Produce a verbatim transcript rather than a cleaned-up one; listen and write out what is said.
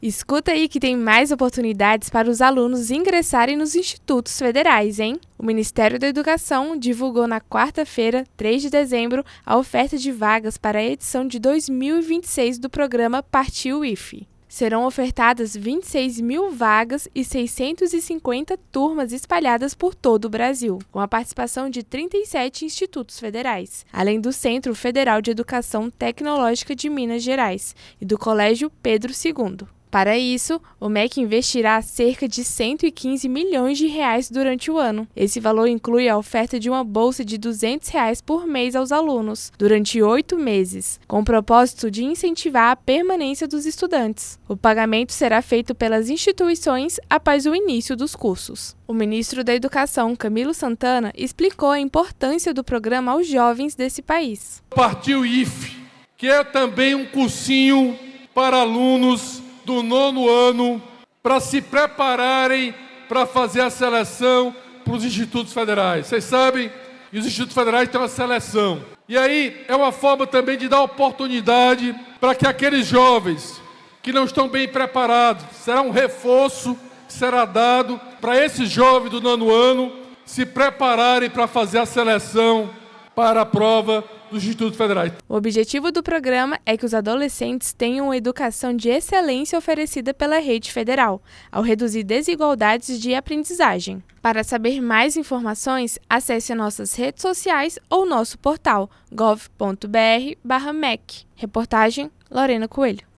Escuta aí que tem mais oportunidades para os alunos ingressarem nos institutos federais, hein? O Ministério da Educação divulgou na quarta-feira, três de dezembro, a oferta de vagas para a edição de dois mil e vinte e seis do programa Partiu U I F. Serão ofertadas vinte e seis mil vagas e seiscentas e cinquenta turmas espalhadas por todo o Brasil, com a participação de trinta e sete institutos federais, além do Centro Federal de Educação Tecnológica de Minas Gerais e do Colégio Pedro segundo. Para isso, o M E C investirá cerca de cento e quinze milhões de reais durante o ano. Esse valor inclui a oferta de uma bolsa de duzentos reais por mês aos alunos, durante oito meses, com o propósito de incentivar a permanência dos estudantes. O pagamento será feito pelas instituições após o início dos cursos. O ministro da Educação, Camilo Santana, explicou a importância do programa aos jovens desse país. Partiu U I F, que é também um cursinho para alunos do nono ano, para se prepararem para fazer a seleção para os institutos federais. Vocês sabem, e os institutos federais têm uma seleção. E aí é uma forma também de dar oportunidade para que aqueles jovens que não estão bem preparados, será um reforço que será dado para esses jovens do nono ano se prepararem para fazer a seleção para a prova dos institutos federais. O objetivo do programa é que os adolescentes tenham uma educação de excelência oferecida pela rede federal, ao reduzir desigualdades de aprendizagem. Para saber mais informações, acesse nossas redes sociais ou nosso portal gov ponto br barra M E C. Reportagem Lorena Coelho.